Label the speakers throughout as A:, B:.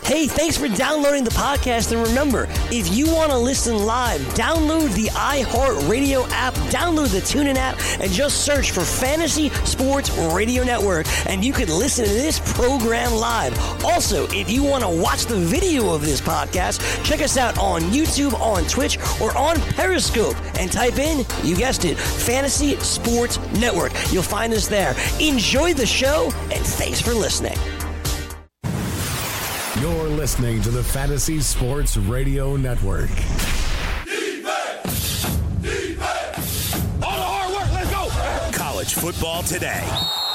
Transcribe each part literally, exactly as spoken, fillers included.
A: Hey, thanks for downloading the podcast. And remember, if you want to listen live, download the iHeartRadio app, download the TuneIn app, and just search for Fantasy Sports Radio Network, and you can listen to this program live. Also, if you want to watch the video of this podcast, check us out on YouTube, on Twitch, or on Periscope, and type in, you guessed it, Fantasy Sports Network. You'll find us there. Enjoy the show, and thanks for listening.
B: You're listening to the Fantasy Sports Radio Network.
C: Defense! Defense! All the hard work, let's go! College football today.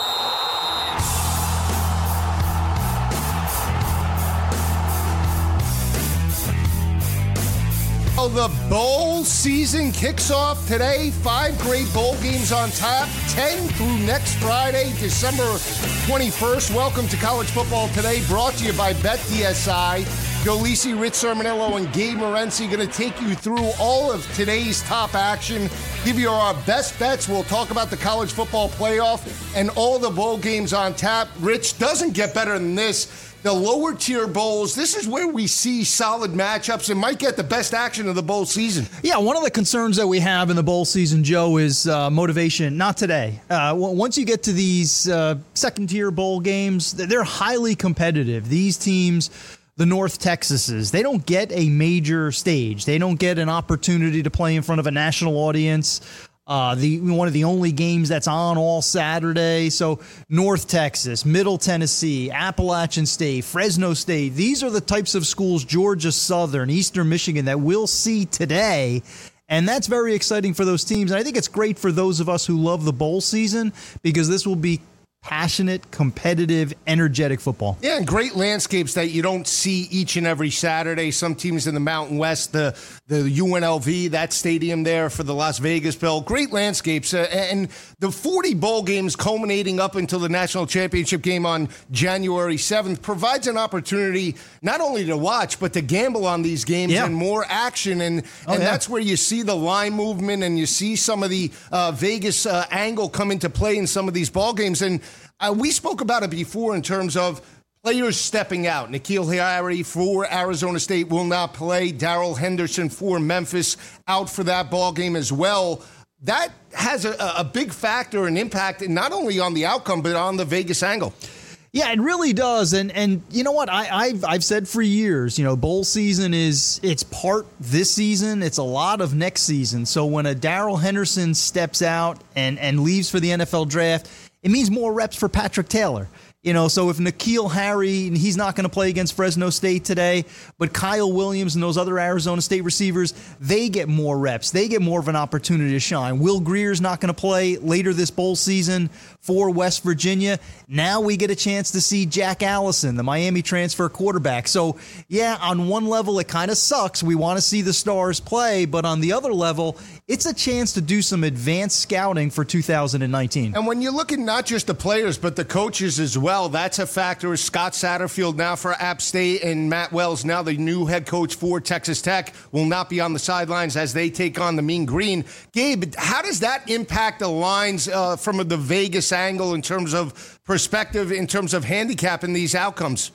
D: Oh, the bowl season kicks off today. Five great bowl games on tap. ten through next Friday, December twenty-first. Welcome to College Football Today, brought to you by BetDSI. Joe Lisi, Rich Sermonello, and Gabe Morency going to take you through all of today's top action, give you our best bets. We'll talk about the college football playoff and all the bowl games on tap. Rich, doesn't get better than this. The lower tier bowls, this is where we see solid matchups and might get the best action of the bowl season.
E: Yeah, one of the concerns that we have in the bowl season, Joe, is uh, motivation. Not today. Uh, w- once you get to these uh, second tier bowl games, they're highly competitive. These teams, the North Texases, they don't get a major stage. They don't get an opportunity to play in front of a national audience. Uh, the one of the only games that's on all Saturday. So North Texas, Middle Tennessee, Appalachian State, Fresno State, these are the types of schools, Georgia Southern, Eastern Michigan, that we'll see today. And that's very exciting for those teams. And I think it's great for those of us who love the bowl season, because this will be passionate, competitive, energetic football.
D: Yeah, and great landscapes that you don't see each and every Saturday. Some teams in the Mountain West, the the U N L V, that stadium there for the Las Vegas Bowl. Great landscapes. Uh, and the forty bowl games culminating up until the national championship game on January seventh provides an opportunity not only to watch, but to gamble on these games
E: yeah.
D: and more action. And,
E: oh,
D: and
E: yeah.
D: that's where you see the line movement and you see some of the uh, Vegas uh, angle come into play in some of these ball games. And Uh, we spoke about it before in terms of players stepping out. N'Keal Harry for Arizona State will not play. Darrell Henderson for Memphis out for that ball game as well. That has a, a big factor and impact not only on the outcome, but on the Vegas angle.
E: Yeah, it really does. And and you know what? I, I've I've said for years, you know, bowl season is it's part this season. It's a lot of next season. So when a Darrell Henderson steps out and, and leaves for the N F L draft, it means more reps for Patrick Taylor. You know, so if N'Keal Harry, he's not going to play against Fresno State today, but Kyle Williams and those other Arizona State receivers, they get more reps. They get more of an opportunity to shine. Will Greer's not going to play later this bowl season for West Virginia. Now we get a chance to see Jack Allison, the Miami transfer quarterback. So, yeah, on one level, it kind of sucks. We want to see the stars play, but on the other level, it's a chance to do some advanced scouting for two thousand nineteen.
D: And when you look at not just the players, but the coaches as well, that's a factor. Scott Satterfield now for App State and Matt Wells, now the new head coach for Texas Tech, will not be on the sidelines as they take on the Mean Green. Gabe, how does that impact the lines uh, from the Vegas angle in terms of perspective, in terms of handicapping these outcomes?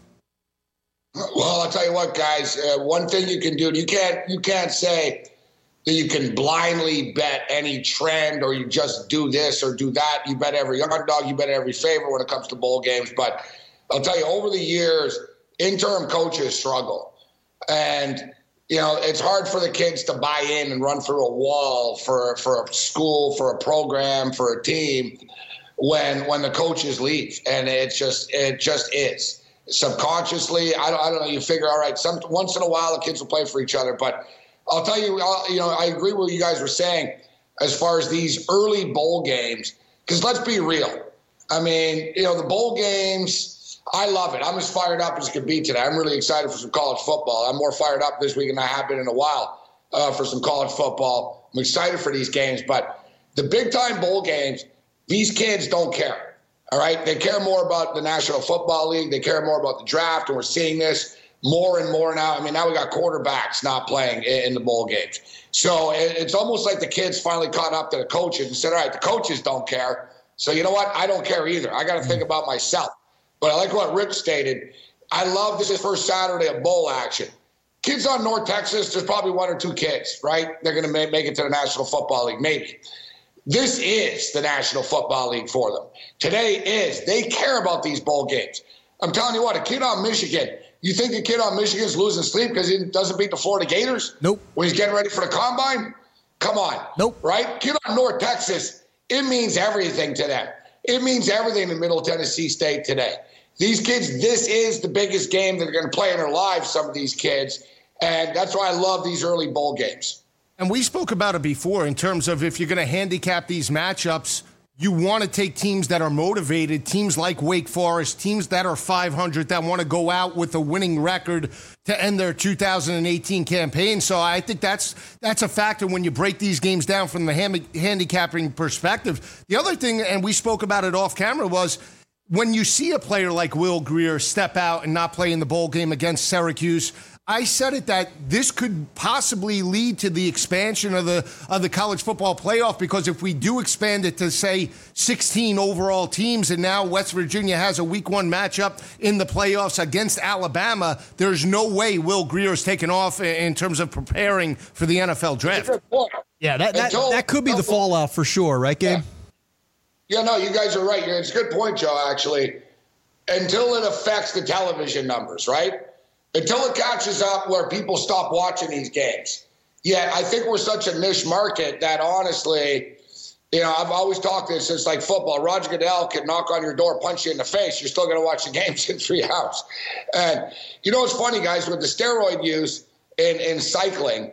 F: Well, I'll tell you what, guys. Uh, one thing you can do, you can't you can't say that you can blindly bet any trend or you just do this or do that. You bet every underdog, you bet every favorite when it comes to bowl games. But I'll tell you, over the years, interim coaches struggle. And, you know, it's hard for the kids to buy in and run through a wall for, for a school, for a program, for a team when when the coaches leave. And it's just it just is. Subconsciously, I don't, I don't know, you figure, all right, some once in a while the kids will play for each other. But I'll tell you, I'll, you know, I agree with what you guys were saying as far as these early bowl games, because let's be real. I mean, you know, the bowl games, I love it. I'm as fired up as could be today. I'm really excited for some college football. I'm more fired up this week than I have been in a while uh, for some college football. I'm excited for these games, but the big-time bowl games, these kids don't care, all right? They care more about the National Football League. They care more about the draft, and we're seeing this more and more now. I mean, now we got quarterbacks not playing in the bowl games. So it's almost like the kids finally caught up to the coaches and said, all right, the coaches don't care. So you know what? I don't care either. I got to think about myself. But I like what Rich stated. I love this first Saturday of bowl action. Kids on North Texas, there's probably one or two kids, right? They're going to make, make it to the National Football League, maybe. This is the National Football League for them. Today is. They care about these bowl games. I'm telling you what, a kid on Michigan, you think a kid on Michigan is losing sleep because he doesn't beat the Florida Gators?
E: Nope.
F: When he's getting ready for the Combine? Come on.
E: Nope.
F: Right? Kid on North Texas, it means everything to them. It means everything in Middle Tennessee State today. These kids, this is the biggest game that they're going to play in their lives, some of these kids. And that's why I love these early bowl games.
D: And we spoke about it before in terms of if you're going to handicap these matchups, you want to take teams that are motivated, teams like Wake Forest, teams that are five hundred, that want to go out with a winning record to end their two thousand eighteen campaign. So I think that's that's a factor when you break these games down from the hand, handicapping perspective. The other thing, and we spoke about it off camera, was when you see a player like Will Grier step out and not play in the bowl game against Syracuse, I said it that this could possibly lead to the expansion of the of the college football playoff, because if we do expand it to, say, sixteen overall teams, and now West Virginia has a week one matchup in the playoffs against Alabama, there's no way Will Grier is taking off in terms of preparing for the N F L draft.
E: Yeah, that that,
F: Until,
E: that could be the fallout for sure, right, Gabe?
F: Yeah. yeah, no, you guys are right. It's a good point, Joe, actually. Until it affects the television numbers, right? Until it catches up where people stop watching these games. Yeah, I think we're such a niche market that honestly, you know, I've always talked this since like football. Roger Goodell can knock on your door, punch you in the face. You're still going to watch the games in three hours. And you know what's funny, guys, with the steroid use in, in cycling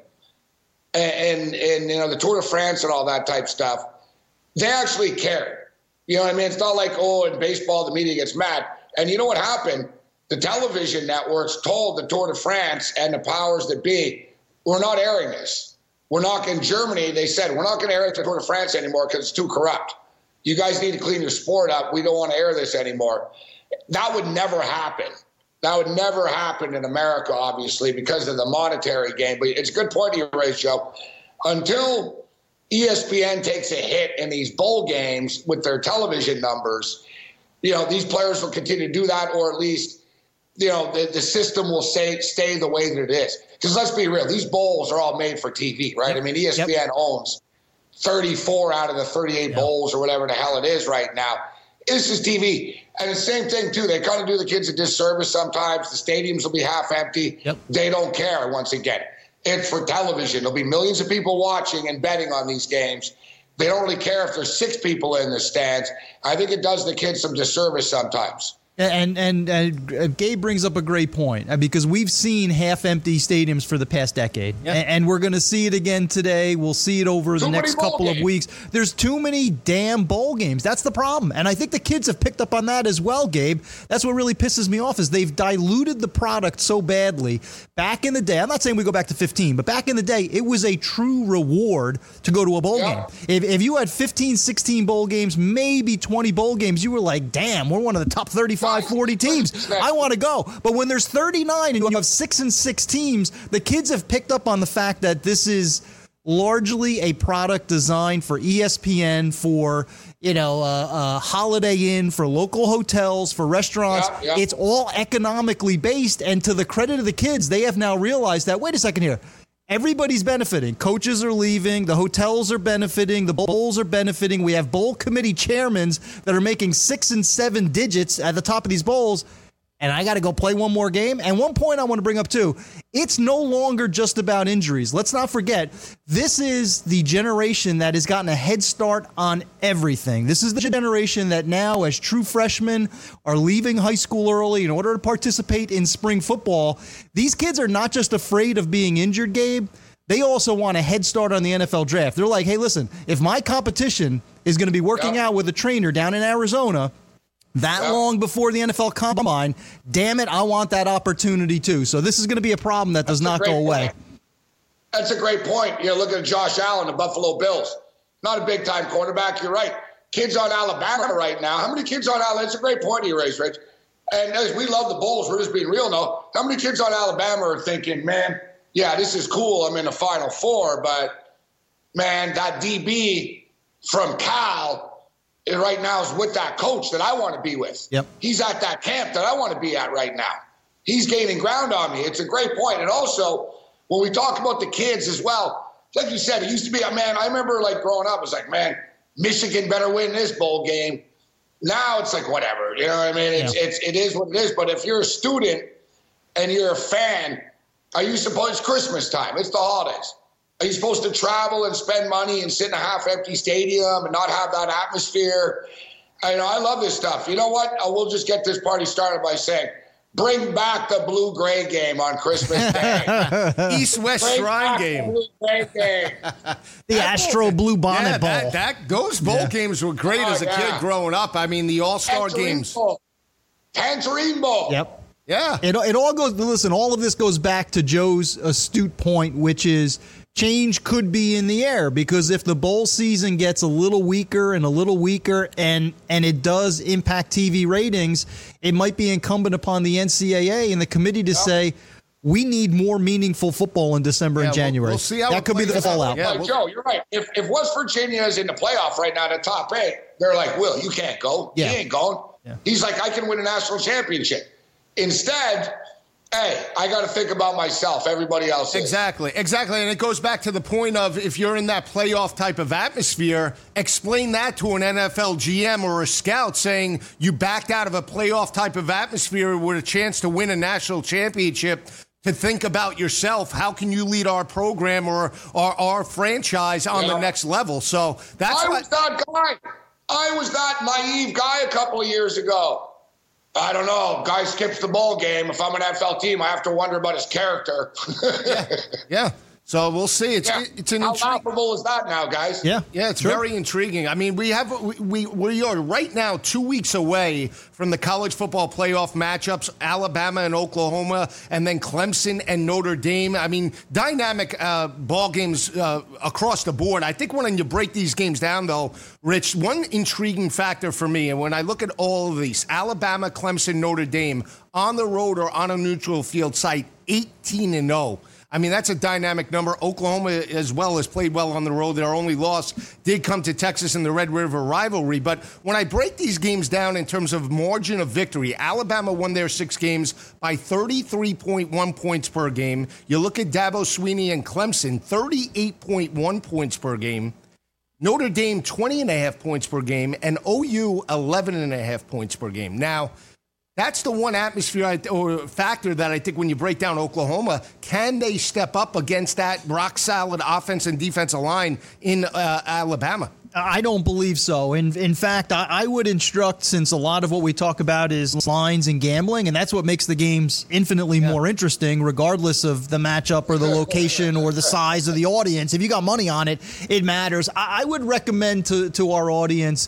F: and, and, and, you know, the Tour de France and all that type stuff, they actually care. You know what I mean? It's not like, oh, in baseball, the media gets mad. And you know what happened? The television networks told the Tour de France and the powers that be, we're not airing this. We're not in Germany. They said, we're not going to air it to the Tour de France anymore because it's too corrupt. You guys need to clean your sport up. We don't want to air this anymore. That would never happen. That would never happen in America, obviously, because of the monetary game. But it's a good point you raised, Joe. Until E S P N takes a hit in these bowl games with their television numbers, you know, these players will continue to do that, or at least, you know, the, the system will stay, stay the way that it is. Because let's be real, these bowls are all made for T V, right? Yep. I mean, E S P N yep. owns thirty-four out of the thirty-eight yep. bowls or whatever the hell it is right now. This is T V. And the same thing, too. They kind of do the kids a disservice sometimes. The stadiums will be half empty. Yep. They don't care, once again. It's for television. There'll be millions of people watching and betting on these games. They don't really care if there's six people in the stands. I think it does the kids some disservice sometimes.
E: And, and and Gabe brings up a great point, because we've seen half-empty stadiums for the past decade, yep. and, and we're going to see it again today. We'll see it over too the next couple games. of weeks. There's too many damn bowl games. That's the problem, and I think the kids have picked up on that as well, Gabe. That's what really pisses me off, is they've diluted the product so badly. Back in the day, I'm not saying we go back to fifteen, but back in the day, it was a true reward to go to a bowl yeah. game. If, if you had fifteen, sixteen bowl games, maybe twenty bowl games, you were like, damn, we're one of the top thirty-five, forty teams. I want to go. But when there's thirty-nine and you have six and six teams, the kids have picked up on the fact that this is largely a product designed for E S P N, for, you know, uh, uh, Holiday Inn, for local hotels, for restaurants. Yeah, yeah. It's all economically based. And to the credit of the kids, they have now realized that, wait a second here, everybody's benefiting. Coaches are leaving. The hotels are benefiting. The bowls are benefiting. We have bowl committee chairmen that are making six and seven digits at the top of these bowls. And I got to go play one more game. And one point I want to bring up, too, it's no longer just about injuries. Let's not forget, this is the generation that has gotten a head start on everything. This is the generation that now, as true freshmen, are leaving high school early in order to participate in spring football. These kids are not just afraid of being injured, Gabe. They also want a head start on the N F L draft. They're like, hey, listen, if my competition is going to be working yeah. out with a trainer down in Arizona that yeah. long before the N F L Combine, damn it, I want that opportunity too. So this is going to be a problem that does
F: That's
E: not go away.
F: Point. That's a great point. You know, look at Josh Allen, the Buffalo Bills. Not a big-time quarterback, you're right. Kids on Alabama right now. How many kids on Alabama? It's a great point you raised, Rich. And as we love the Bulls, we're just being real now. How many kids on Alabama are thinking, man, yeah, this is cool, I'm in the Final Four, but, man, that D B from Cal right now is with that coach that I want to be with.
E: Yep.
F: He's at that camp that I want to be at right now. he's gaining ground on me. It's a great point. And also, when we talk about the kids as well, like you said, it used to be, man, I remember like growing up, it was like, man, Michigan better win this bowl game. Now it's like, whatever, you know what I mean? It's, yeah. it's, it is what it is. But if you're a student and you're a fan, are you supposed, it's Christmas time, it's the holidays. Are you supposed to travel and spend money and sit in a half-empty stadium and not have that atmosphere? I, you know, I love this stuff. You know what? I will just get this party started by saying, bring back the blue-gray game on Christmas Day.
D: East-West Shrine game.
F: The blue-gray game.
E: The Astro Blue Bonnet
D: yeah,
E: Bowl.
D: That, that, those bowl yeah. games were great oh, as a yeah. kid growing up. I mean, the All-Star
F: Tangerine
D: games.
F: Bowl. Tangerine Bowl.
E: Yep.
D: Yeah.
E: It, it all goes, listen, all of this goes back to Joe's astute point, which is change could be in the air, because if the bowl season gets a little weaker and a little weaker and, and it does impact T V ratings, it might be incumbent upon the N C double A and the committee to yep. say, we need more meaningful football in December yeah, and January.
D: We'll, we'll see how
E: that could be the fallout.
F: Yeah, we'll, Joe, you're right. If, if West Virginia is in the playoff right now, the top eight, they're like, Will, you can't go. Yeah. He ain't going. Yeah. He's like, I can win a national championship. Instead, hey, I got to think about myself. Everybody else is.
D: Exactly, exactly. And it goes back to the point of if you're in that playoff type of atmosphere, explain that to an N F L G M or a scout saying you backed out of a playoff type of atmosphere with a chance to win a national championship. To think about yourself, how can you lead our program or our, our franchise on yeah. the next level? So that's
F: I
D: what.
F: was that guy. I was that naive guy a couple of years ago. I don't know. Guy skips the bowl game. If I'm an N F L team, I have to wonder about his character.
D: yeah. yeah. So we'll see. It's
F: yeah.
D: it's an
F: how
D: intri-
F: laughable is that now, guys?
E: Yeah,
D: yeah. It's
E: sure.
D: very intriguing. I mean, we have we we are right now two weeks away from the college football playoff matchups: Alabama and Oklahoma, and then Clemson and Notre Dame. I mean, dynamic uh, ball games uh, across the board. I think when you break these games down, though, Rich, one intriguing factor for me, and when I look at all of these: Alabama, Clemson, Notre Dame on the road or on a neutral field site, eighteen and oh. I mean, that's a dynamic number. Oklahoma as well has played well on the road. Their only loss did come to Texas in the Red River rivalry. But when I break these games down in terms of margin of victory, Alabama won their six games by thirty-three point one points per game. You look at Dabo Swinney and Clemson, thirty-eight point one points per game. Notre Dame, twenty and a half points per game. And O U, eleven and a half points per game. Now, that's the one atmosphere or factor that I think when you break down Oklahoma, can they step up against that rock-solid offense and defensive line in uh, Alabama?
E: I don't believe so. In in fact, I, I would instruct, since a lot of what we talk about is lines and gambling, and that's what makes the games infinitely yeah. more interesting, regardless of the matchup or the location or the size of the audience. If you got money on it, it matters. I, I would recommend to, to our audience,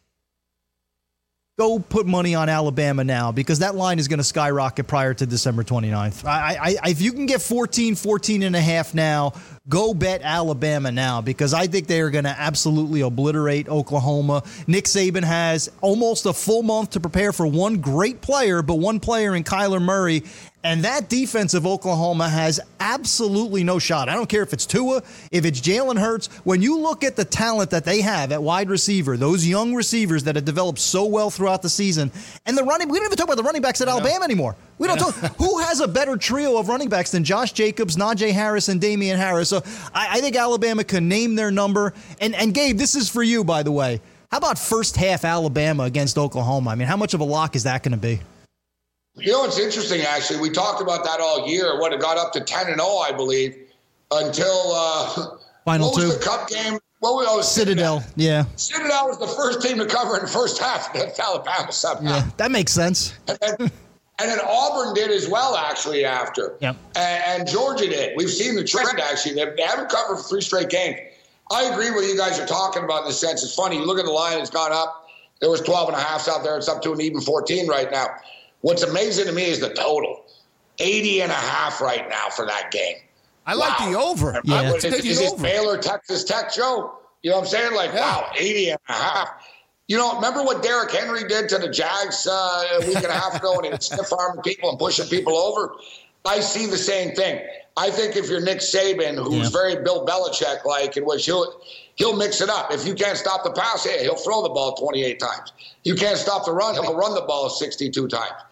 E: go put money on Alabama now, because that line is going to skyrocket prior to December twenty-ninth. I, I, if you can get fourteen, fourteen and a half now, go bet Alabama now, because I think they are going to absolutely obliterate Oklahoma. Nick Saban has almost a full month to prepare for one great player, but one player in Kyler Murray. And that defense of Oklahoma has absolutely no shot. I don't care if it's Tua, if it's Jalen Hurts. When you look at the talent that they have at wide receiver, those young receivers that have developed so well throughout the season, and the running, we don't even talk about the running backs at Alabama anymore. We don't talk. Who has a better trio of running backs than Josh Jacobs, Najee Harris, and Damian Harris? So I, I think Alabama can name their number. And, and Gabe, this is for you, by the way. How about first half Alabama against Oklahoma? I mean, how much of a lock is that going to be?
F: You know, it's interesting, actually. We talked about that all year when it got up to ten and oh, I believe, until uh,
E: Final
F: what was
E: two.
F: the Cup game? What was, oh,
E: Citadel.
F: Citadel,
E: yeah.
F: Citadel was the first team to cover in the first half against Alabama somehow.
E: Yeah, that makes sense.
F: And then, and then Auburn did as well, actually, after.
E: Yep.
F: And, and Georgia did. We've seen the trend, actually. They, they haven't covered for three straight games. I agree with what you guys are talking about in the sense. It's funny. You look at the line, it's gone up. There was twelve and a halves out there. It's up to an even fourteen right now. What's amazing to me is the total. eighty and a half right now for that game.
D: I like wow. the over.
E: Yeah.
F: I would, is is it Baylor, Texas Tech, Joe? You know what I'm saying? Like, yeah. wow, eighty and a half. You know, remember what Derrick Henry did to the Jags uh, a week and a half ago when he was stiff-arming people and pushing people over? I see the same thing. I think if you're Nick Saban, who's yeah. very Bill Belichick-like, in which he'll he'll mix it up. If you can't stop the pass, hey, he'll throw the ball twenty-eight times. You can't stop the run, he'll run the ball sixty-two times.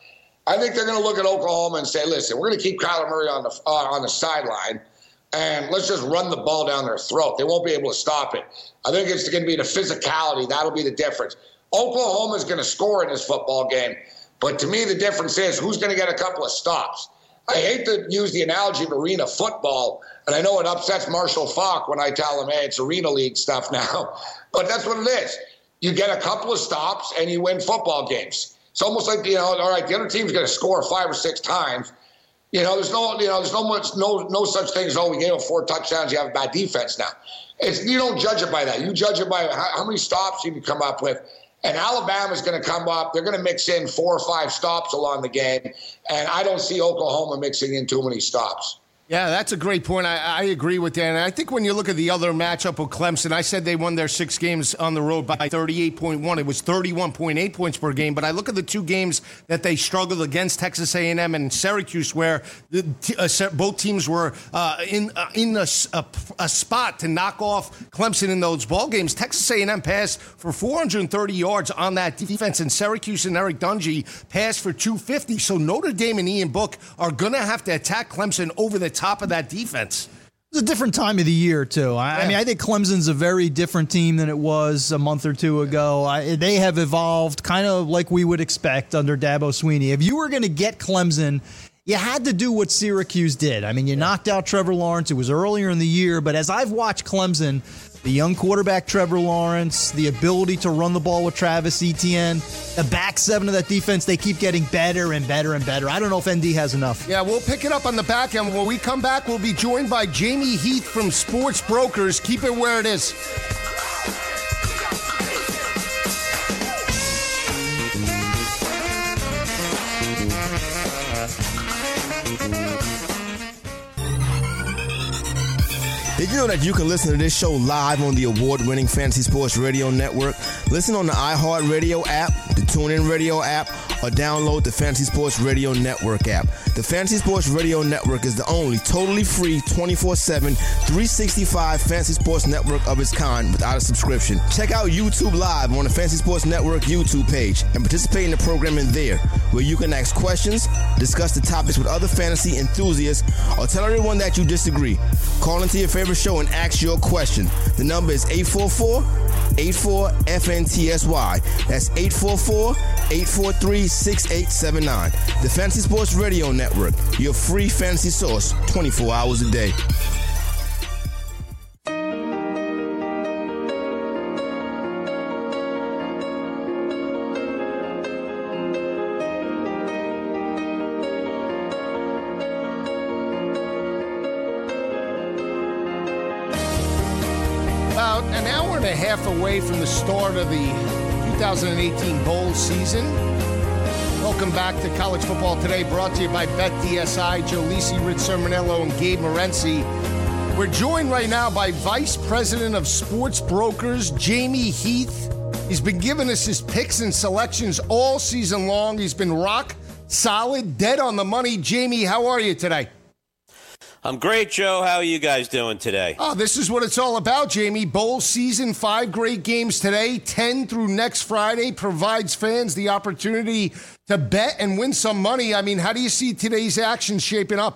F: I think they're going to look at Oklahoma and say, listen, we're going to keep Kyler Murray on the uh, on the sideline, and let's just run the ball down their throat. They won't be able to stop it. I think it's going to be the physicality. That'll be the difference. Oklahoma is going to score in this football game, but to me the difference is who's going to get a couple of stops. I hate to use the analogy of arena football, and I know it upsets Marshall Faulk when I tell him, hey, it's Arena League stuff now, but that's what it is. You get a couple of stops, and you win football games. It's almost like, you know, all right, the other team's going to score five or six times. You know, there's no, you know, there's no much, no, no such thing as, oh, we gave up four touchdowns, you have a bad defense now. It's, you don't judge it by that. You judge it by how, how many stops you can come up with. And Alabama's going to come up. They're going to mix in four or five stops along the game. And I don't see Oklahoma mixing in too many stops.
D: Yeah, that's a great point. I, I agree with that. And I think when you look at the other matchup with Clemson, I said they won their six games on the road by thirty-eight point one. It was thirty-one point eight points per game. But I look at the two games that they struggled against, Texas A and M and Syracuse, where the, uh, both teams were uh, in uh, in a, a, a spot to knock off Clemson in those ball games. Texas A and M passed for four hundred thirty yards on that defense, and Syracuse and Eric Dungy passed for two hundred fifty. So Notre Dame and Ian Book are going to have to attack Clemson over the top of that defense.
E: It's a different time of the year, too. I, yeah. I mean, I think Clemson's a very different team than it was a month or two ago. I, they have evolved kind of like we would expect under Dabo Swinney. If you were going to get Clemson, you had to do what Syracuse did. I mean, you knocked out Trevor Lawrence. It was earlier in the year, but as I've watched Clemson, the young quarterback Trevor Lawrence, the ability to run the ball with Travis Etienne, the back seven of that defense, they keep getting better and better and better. I don't know if N D has enough.
D: Yeah, we'll pick it up on the back end. When we come back, we'll be joined by Jamie Heath from Sports Brokers. Keep it where it is.
G: Did you know that you can listen to this show live on the award-winning Fantasy Sports Radio Network? Listen on the iHeartRadio app, the TuneIn Radio app, or download the Fantasy Sports Radio Network app. The Fantasy Sports Radio Network is the only totally free twenty-four seven, three sixty-five Fantasy Sports Network of its kind without a subscription. Check out YouTube Live on the Fantasy Sports Network YouTube page and participate in the programming there, where you can ask questions, discuss the topics with other fantasy enthusiasts, or tell everyone that you disagree. Call into your favorite show and ask your question. The number is eight four four, eight four, F N T S Y. That's eight four four, eight four three, six eight seven nine. The Fantasy Sports Radio Network, your free fantasy source twenty-four hours a day.
D: Half away from the start of the two thousand eighteen bowl season. Welcome back to College Football Today, brought to you by BetDSI. Joe Lisi, Rich Sermonello, and Gabe Morency. We're joined right now by Vice President of Sports Brokers, Jamie Heath. He's been giving us his picks and selections all season long. He's been rock solid, dead on the money. Jamie, how are you today?
H: I'm great, Joe. How are you guys doing today?
D: Oh, this is what it's all about, Jamie. Bowl season, five great games today, ten through next Friday, provides fans the opportunity to bet and win some money. I mean, how do you see today's action shaping up?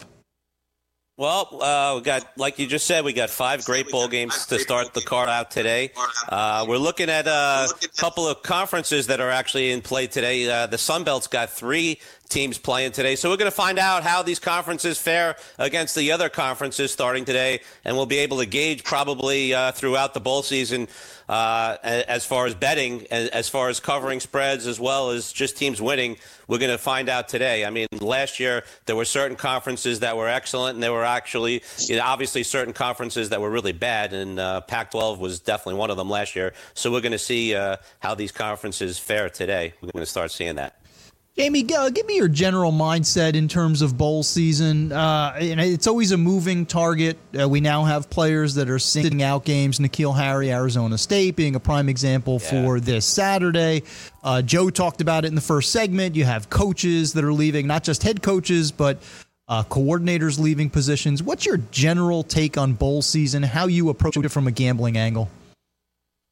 H: Well, uh, we got, like you just said, we got five great bowl games to start the card out today. Uh, we're looking at a couple of conferences that are actually in play today. Uh, the Sun Belt's got three teams playing today. So we're going to find out how these conferences fare against the other conferences starting today, and we'll be able to gauge probably uh, throughout the bowl season uh, as far as betting, as far as covering spreads, as well as just teams winning. We're going to find out today. I mean, last year there were certain conferences that were excellent, and there were actually, you know, obviously certain conferences that were really bad, and uh, Pac twelve was definitely one of them last year. So we're going to see uh, how these conferences fare today. We're going to start seeing that.
E: Jamie, uh, give me your general mindset in terms of bowl season. Uh, and it's always a moving target. Uh, we now have players that are sitting out games. N'Keal Harry, Arizona State, being a prime example yeah. for this Saturday. Uh, Joe talked about it in the first segment. You have coaches that are leaving, not just head coaches, but uh, coordinators leaving positions. What's your general take on bowl season, how you approach it from a gambling angle?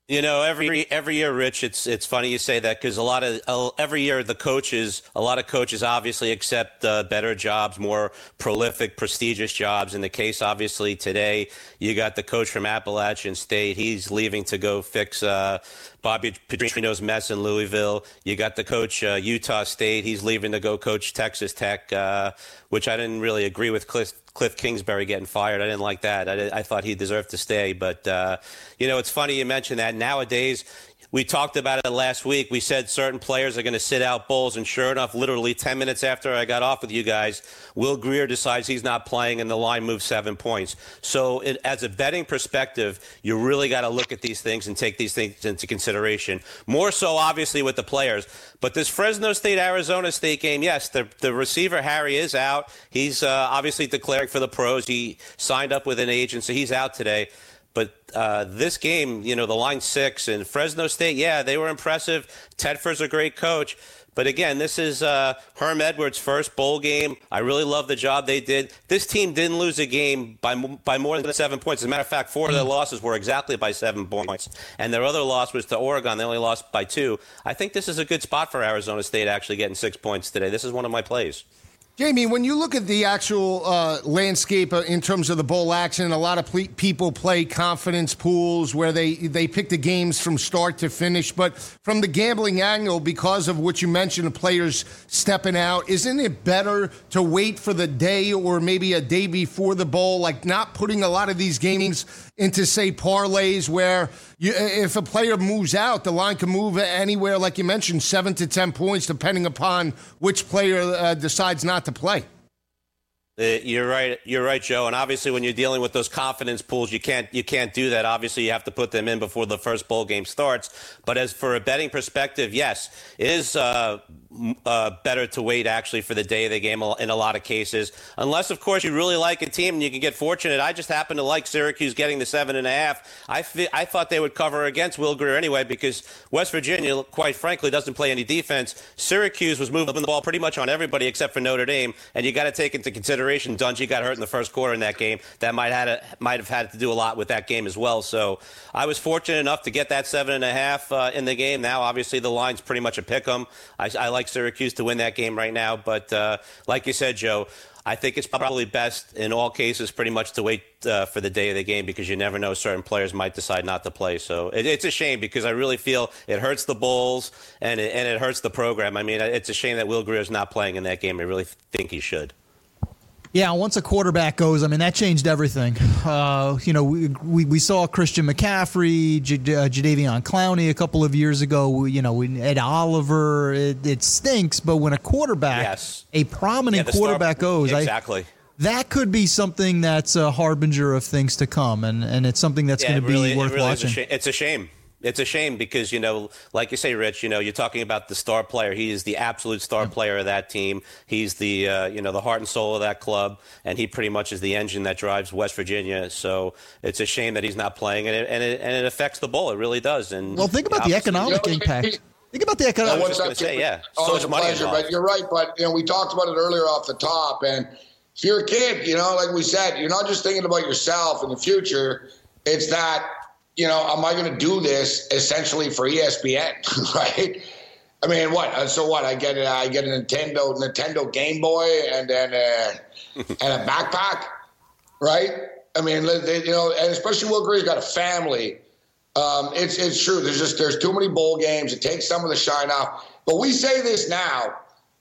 H: You know, every every year, Rich, it's it's funny you say that because a lot of uh, every year the coaches, a lot of coaches obviously accept uh, better jobs, more prolific, prestigious jobs. In the case, obviously, today you got the coach from Appalachian State. He's leaving to go fix uh, Bobby Petrino's mess in Louisville. You got the coach uh, Utah State. He's leaving to go coach Texas Tech, uh, which I didn't really agree with Cliff. Cliff Kingsbury getting fired. I didn't like that. I, I thought he deserved to stay. But, uh, you know, it's funny you mentioned that. Nowadays, we talked about it last week. We said certain players are going to sit out bowls. And sure enough, literally ten minutes after I got off with you guys, Will Grier decides he's not playing and the line moves seven points. So it, as a betting perspective, you really got to look at these things and take these things into consideration. More so, obviously, with the players. But this Fresno State-Arizona State game, yes, the, the receiver, Harry, is out. He's uh, obviously declaring for the pros. He signed up with an agent, so he's out today. But uh, this game, you know, the line six and Fresno State, yeah, they were impressive. Tedford's a great coach. But again, this is uh, Herm Edwards' first bowl game. I really love the job they did. This team didn't lose a game by by more than seven points. As a matter of fact, four of their losses were exactly by seven points. And their other loss was to Oregon. They only lost by two. I think this is a good spot for Arizona State actually getting six points today. This is one of my plays.
D: Jamie, when you look at the actual uh, landscape uh, in terms of the bowl action, a lot of ple- people play confidence pools where they, they pick the games from start to finish. But from the gambling angle, because of what you mentioned, the players stepping out, isn't it better to wait for the day or maybe a day before the bowl, like not putting a lot of these games into, say, parlays where you, if a player moves out, the line can move anywhere, like you mentioned, seven to ten points, depending upon which player uh, decides not to play.
H: Uh, you're right. You're right, Joe. And obviously, when you're dealing with those confidence pools, you can't you can't do that. Obviously, you have to put them in before the first bowl game starts. But as for a betting perspective, yes, it is uh, uh, better to wait actually for the day of the game in a lot of cases, unless of course you really like a team and you can get fortunate. I just happen to like Syracuse getting the seven and a half. I fi- I thought they would cover against Will Grier anyway because West Virginia, quite frankly, doesn't play any defense. Syracuse was moving the ball pretty much on everybody except for Notre Dame, and you got to take into consideration. Dungy got hurt in the first quarter in that game. That might had a, might have had to do a lot with that game as well. So I was fortunate enough to get that seven and a half uh, in the game. Now, obviously, the line's pretty much a pick 'em. I, I like Syracuse to win that game right now. But uh, like you said, Joe, I think it's probably best in all cases pretty much to wait uh, for the day of the game because you never know, certain players might decide not to play. So it, it's a shame because I really feel it hurts the Bulls and it, and it hurts the program. I mean, it's a shame that Will Grier is not playing in that game. I really think he should.
E: Yeah, once a quarterback goes, I mean, that changed everything. Uh, you know, we, we we saw Christian McCaffrey, J- uh, Jadeveon Clowney a couple of years ago. You know, Ed Oliver. It, it stinks, but when a quarterback,
H: yes.
E: a prominent
H: yeah,
E: quarterback
H: star,
E: goes,
H: exactly.
E: I, that could be something that's a harbinger of things to come, and, and it's something that's
H: yeah,
E: going to
H: really,
E: be worth
H: it really
E: watching.
H: Is a sh- it's a shame. It's a shame because, you know, like you say, Rich, you know, you're talking about the star player. He is the absolute star yeah. player of that team. He's the, uh, you know, the heart and soul of that club, and he pretty much is the engine that drives West Virginia. So it's a shame that he's not playing, and it, and it, and it affects the bowl. It really does. And
E: well, think about the economic
F: you know,
E: impact. Think about the economic.
H: I was just going to say, yeah,
F: oh,
H: so
F: it's
H: much
F: a
H: money
F: pleasure,
H: involved.
F: but you're right. But you know, we talked about it earlier off the top, and if you're a kid, you know, like we said, you're not just thinking about yourself in the future. It's that, you know, am I going to do this essentially for E S P N, right? I mean, what? So what? I get a, I get a Nintendo Nintendo Game Boy and then a, and a backpack, right? I mean, they, you know, and especially Will Grier's got a family. Um, it's it's true. There's just there's too many bowl games. It takes some of the shine off. But we say this now,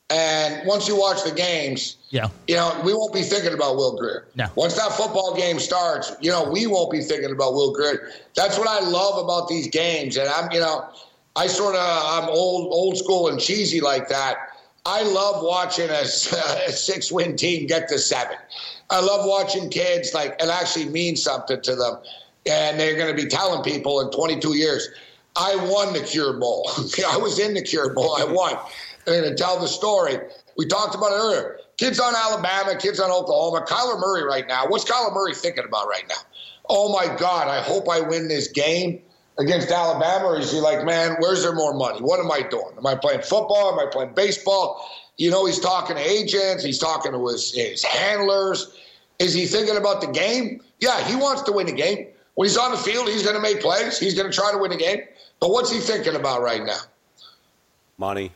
F: and once you watch the games,
E: yeah,
F: you know, we won't be thinking about Will Grier.
E: No.
F: Once that football game starts, you know, we won't be thinking about Will Grier. That's what I love about these games. And I'm, you know, I sort of, I'm old, old school and cheesy like that. I love watching a, a six-win team get to seven. I love watching kids, like, it actually means something to them. And they're going to be telling people in twenty-two years, I won the Cure Bowl. I was in the Cure Bowl. I won. They're going to tell the story. We talked about it earlier. Kids on Alabama, kids on Oklahoma. Kyler Murray right now. What's Kyler Murray thinking about right now? Oh, my God, I hope I win this game against Alabama. Or is he like, man, where's there more money? What am I doing? Am I playing football? Am I playing baseball? You know, he's talking to agents. He's talking to his, his handlers. Is he thinking about the game? Yeah, he wants to win the game. When he's on the field, he's going to make plays. He's going to try to win a game. But what's he thinking about right now?
H: Money.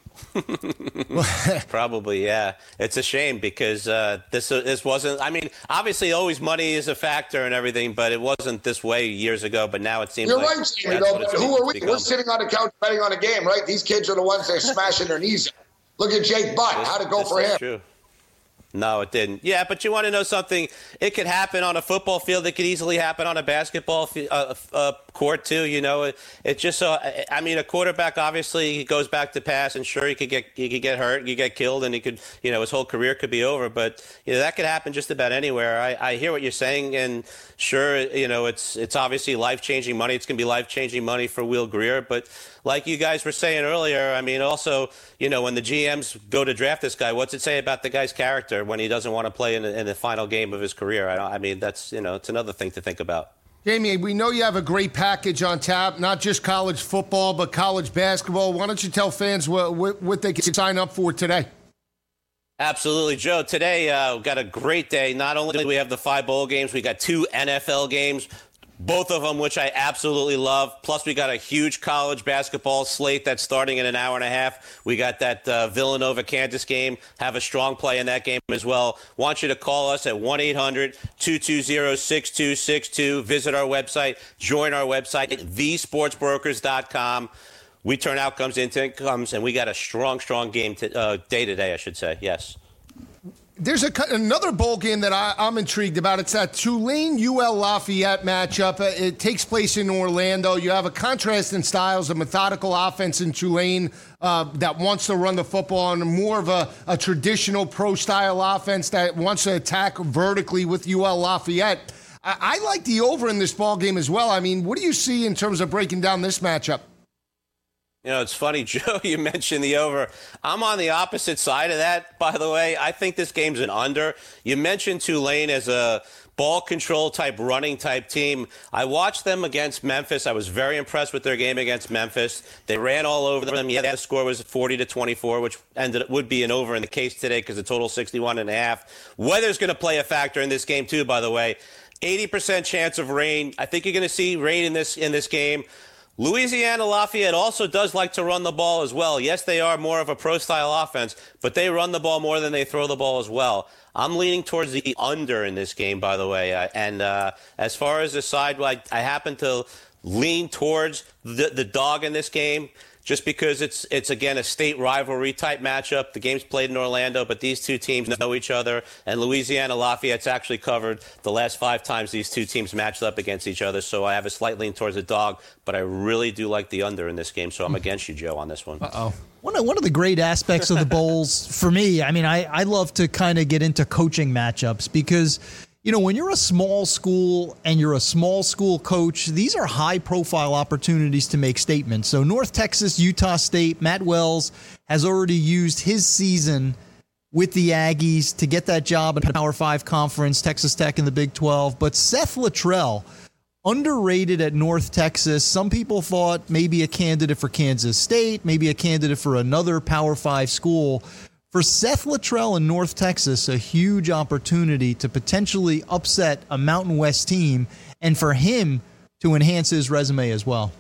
H: Probably, yeah. It's a shame because uh, this this wasn't. I mean, obviously, always money is a factor and everything, but it wasn't this way years ago. But now it seems
F: you're
H: like
F: right, Jamie. Though, but who are we? Become. We're sitting on the couch betting on a game, right? These kids are the ones that are smashing their knees. Look at Jake Butt. This, How'd it go for him?
H: True. No, it didn't. Yeah, but you want to know something? It could happen on a football field. It could easily happen on a basketball f- uh, uh, court too. You know, it, it just so. Uh, I mean, a quarterback obviously he goes back to pass, and sure he could get he could get hurt, he could get killed, and he could you know his whole career could be over. But you know that could happen just about anywhere. I, I hear what you're saying, and sure, you know it's it's obviously life changing money. It's going to be life changing money for Will Grier, but. Like you guys were saying earlier, I mean, also, you know, when the G Ms go to draft this guy, what's it say about the guy's character when he doesn't want to play in the, in the final game of his career? I, don't, I mean, that's, you know, it's another thing to think about.
D: Jamie, we know you have a great package on tap, not just college football, but college basketball. Why don't you tell fans what, what, what they can sign up for today?
H: Absolutely, Joe. Today, uh, we've got a great day. Not only do we have the five bowl games, we got two N F L games. Both of them, which I absolutely love. Plus, we got a huge college basketball slate that's starting in an hour and a half. We got that uh, Villanova-Kansas game. Have a strong play in that game as well. Want you to call us at one eight hundred two two zero six two six two. Visit our website. Join our website at the sports brokers dot com. We turn outcomes into incomes, and we got a strong, strong game to, uh, day today, I should say. Yes.
D: There's a, another bowl game that I, I'm intrigued about. It's that Tulane-U L Lafayette matchup. Uh, it takes place in Orlando. You have a contrast in styles, a methodical offense in Tulane uh, that wants to run the football, and more of a, a traditional pro-style offense that wants to attack vertically with U L Lafayette. I, I like the over in this ball game as well. I mean, what do you see in terms of breaking down this matchup?
H: You know, it's funny, Joe, you mentioned the over. I'm on the opposite side of that, by the way. I think this game's an under. You mentioned Tulane as a ball control type, running type team. I watched them against Memphis. I was very impressed with their game against Memphis. They ran all over them. Yeah, the score was forty to twenty-four, which ended would be an over in the case today because the total sixty-one and a half. Weather's going to play a factor in this game too, by the way. eighty percent chance of rain. I think you're going to see rain in this in this game. Louisiana Lafayette also does like to run the ball as well. Yes, they are more of a pro-style offense, but they run the ball more than they throw the ball as well. I'm leaning towards the under in this game, by the way. And uh, as far as the side, I, I happen to lean towards the, the dog in this game. Just because it's, it's again, a state rivalry type matchup. The game's played in Orlando, but these two teams know each other. And Louisiana Lafayette's actually covered the last five times these two teams matched up against each other. So I have a slight lean towards the dog, but I really do like the under in this game. So I'm against you, Joe, on this one.
E: Uh-oh. One of, one of the great aspects of the bowls for me, I mean, I, I love to kind of get into coaching matchups because – you know, when you're a small school and you're a small school coach, these are high-profile opportunities to make statements. So North Texas, Utah State, Matt Wells has already used his season with the Aggies to get that job in the Power Five Conference, Texas Tech in the Big twelve. But Seth Littrell, underrated at North Texas. Some people thought maybe a candidate for Kansas State, maybe a candidate for another Power Five school. For Seth Littrell in North Texas, a huge opportunity to potentially upset a Mountain West team and for him to enhance his resume as well.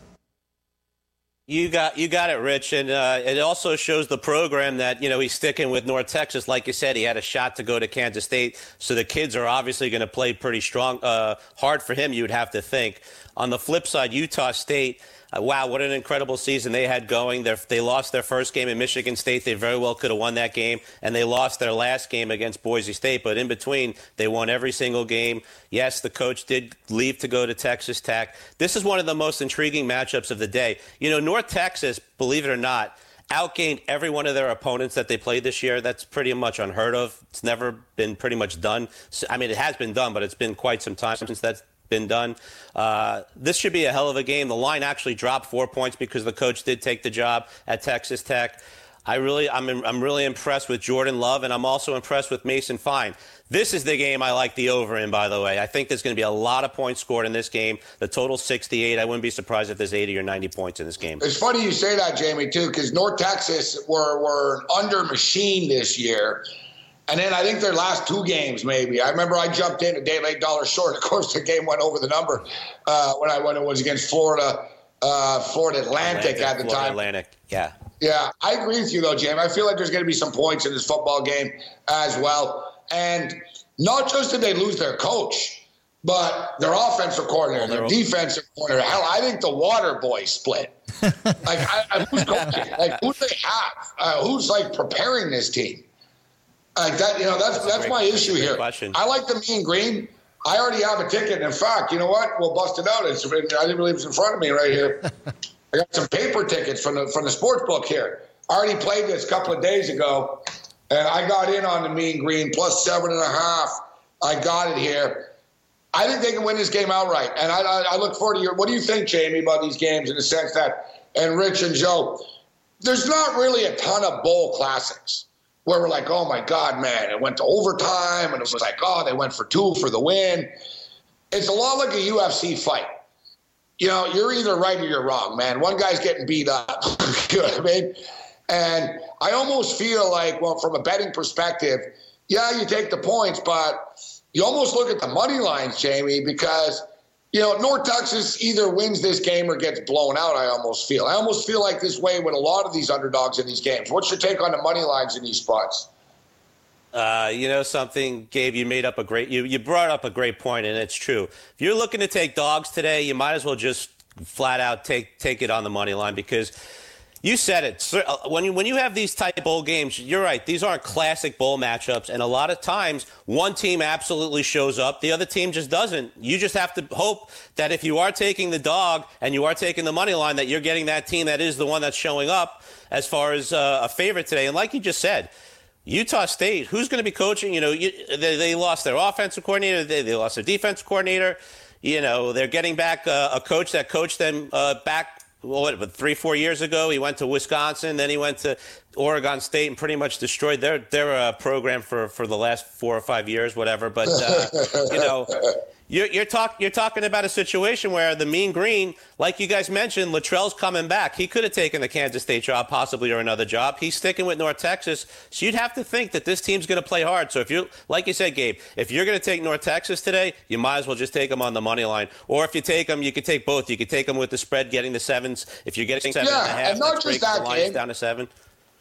H: You got you got it, Rich, and uh, it also shows the program that, you know, he's sticking with North Texas. Like you said, he had a shot to go to Kansas State, so the kids are obviously going to play pretty strong, uh, hard for him, you would have to think. On the flip side, Utah State, Uh, wow, what an incredible season they had going. They're, they lost their first game in Michigan State. They very well could have won that game. And they lost their last game against Boise State. But in between, they won every single game. Yes, the coach did leave to go to Texas Tech. This is one of the most intriguing matchups of the day. You know, North Texas, believe it or not, outgained every one of their opponents that they played this year. That's pretty much unheard of. It's never been pretty much done. I mean, it has been done, but it's been quite some time since that's been done. Uh, this should be a hell of a game. The line actually dropped four points because the coach did take the job at Texas Tech. I really, I'm, I'm really impressed with Jordan Love, and I'm also impressed with Mason Fine. This is the game I like the over in, by the way. I think there's going to be a lot of points scored in this game. The total sixty-eight. I wouldn't be surprised if there's eighty or ninety points in this game.
F: It's funny you say that, Jamie, too, because North Texas were, were under machine this year. And then I think their last two games, maybe. I remember I jumped in a day late dollar short. Of course, the game went over the number uh, when I when it was against Florida, uh, Florida Atlantic, Atlantic at the
H: Florida
F: time.
H: Atlantic, yeah.
F: Yeah, I agree with you, though, Jamie. I feel like there's going to be some points in this football game as well. And not just did they lose their coach, but their offensive coordinator, their defensive coordinator. Hell, I think the water boy split. like, I, I, who's coaching? Like, who do they have? Uh, who's, like, preparing this team? Like that, you know, that's that's, that's my issue here. Question. I like the mean green. I already have a ticket. In fact, you know what? We'll bust it out. It's, I didn't believe it's in front of me right here. I got some paper tickets from the from the sports book here. I already played this a couple of days ago, and I got in on the mean green plus seven and a half. I got it here. I think they can win this game outright, and I, I, I look forward to your. What do you think, Jamie, about these games in the sense that, and Rich and Joe, there's not really a ton of bowl classics where we're like, oh my God, man, it went to overtime, and it was like, oh, they went for two for the win. It's a lot like a U F C fight. You know, you're either right or you're wrong, man. One guy's getting beat up. You know what I mean? And I almost feel like, well, from a betting perspective, yeah, you take the points, but you almost look at the money lines, Jamie, because, you know, North Texas either wins this game or gets blown out, I almost feel. I almost feel like this way with a lot of these underdogs in these games. What's your take on the money lines in these spots?
H: Uh, you know something, Gabe, you made up a great, you, you brought up a great point, and it's true. If you're looking to take dogs today, you might as well just flat out take take it on the money line, because you said it. When you, when you have these type bowl games, you're right. These aren't classic bowl matchups, and a lot of times one team absolutely shows up, the other team just doesn't. You just have to hope that if you are taking the dog and you are taking the money line, that you're getting that team that is the one that's showing up as far as uh, a favorite today. And like you just said, Utah State, who's going to be coaching? You know, you, they, they lost their offensive coordinator. They, they lost their defensive coordinator. You know, they're getting back uh, a coach that coached them uh, back, what, three, four years ago. He went to Wisconsin. Then he went to Oregon State and pretty much destroyed their, their uh, program for, for the last four or five years, whatever. But, uh, you know, you're, you're, talk, you're talking about a situation where the mean green, like you guys mentioned, Luttrell's coming back. He could have taken the Kansas State job possibly or another job. He's sticking with North Texas. So you'd have to think that this team's going to play hard. So if you, like you said, Gabe, if you're going to take North Texas today, you might as well just take them on the money line. Or if you take them, you could take both. You could take them with the spread, getting the sevens. If you're getting seven
F: yeah,
H: and a half,
F: and not just that,
H: the line's down to seven.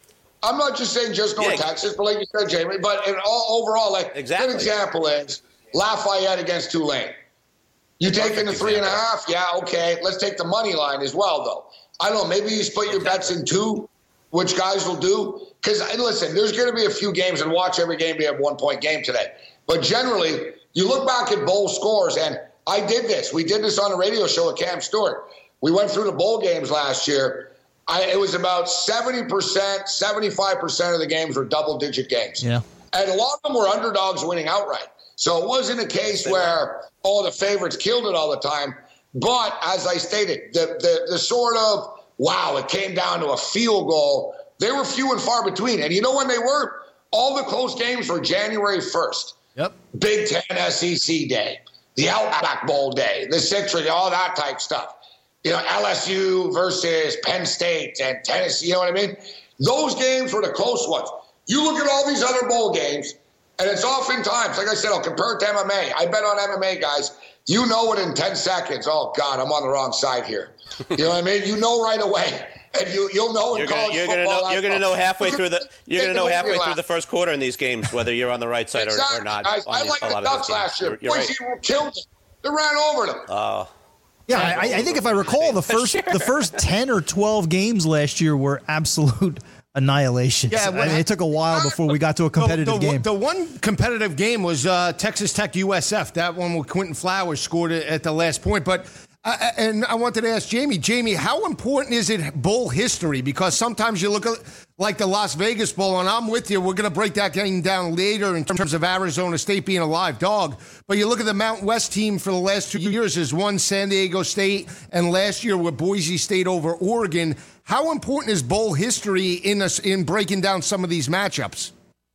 F: I'm not just saying just North yeah. Texas, but like you said, Jamie, but in all, overall, like
H: exactly.
F: An example is Lafayette against Tulane. You taking the three and a half? Yeah, okay. Let's take the money line as well, though. I don't know. Maybe you split your bets in two, which guys will do. Because, listen, there's going to be a few games, and watch every game be a one-point game today. But generally, you look back at bowl scores, and I did this. We did this on a radio show with Cam Stewart. We went through the bowl games last year. I, it was about seventy percent, seventy-five percent of the games were double-digit games.
E: Yeah.
F: And a lot of them were underdogs winning outright. So it wasn't a case where all the favorites killed it all the time. But as I stated, the, the, the sort of, wow, it came down to a field goal, they were few and far between. And you know when they were? All the close games were January first.
E: Yep.
F: Big Ten S E C Day, the Outback Bowl Day, the Citrus, all that type stuff. You know, L S U versus Penn State and Tennessee, you know what I mean? Those games were the close ones. You look at all these other bowl games, and it's oftentimes, like I said, I'll compare it to M M A. I bet on M M A, guys. You know it in ten seconds. Oh, God, I'm on the wrong side here. You know what I mean? You know right away. And you, you'll know in
H: you're
F: college
H: gonna, you're
F: football.
H: Gonna know, you're going to know halfway through the You're going to know halfway through the first quarter in these games, whether you're on the right side
F: exactly,
H: or, or not.
F: Guys. I like the Ducks last year. You're, you're Boise right. killed them. They ran over them.
H: Oh. Uh,
E: Yeah, I, I think if I recall, the first sure. the first ten or twelve games last year were absolute annihilation. Yeah, well, I mean, it took a while before we got to a competitive
D: the, the,
E: game.
D: The one competitive game was uh, Texas Tech U S F. That one where Quentin Flowers scored it at the last point. But uh, and I wanted to ask Jamie, Jamie, how important is it bowl history? Because sometimes you look at like the Las Vegas Bowl, and I'm with you. We're going to break that game down later in terms of Arizona State being a live dog. But you look at the Mountain West team for the last two years has won San Diego State, and last year with Boise State over Oregon. How important is bowl history in us in breaking down some of these matchups?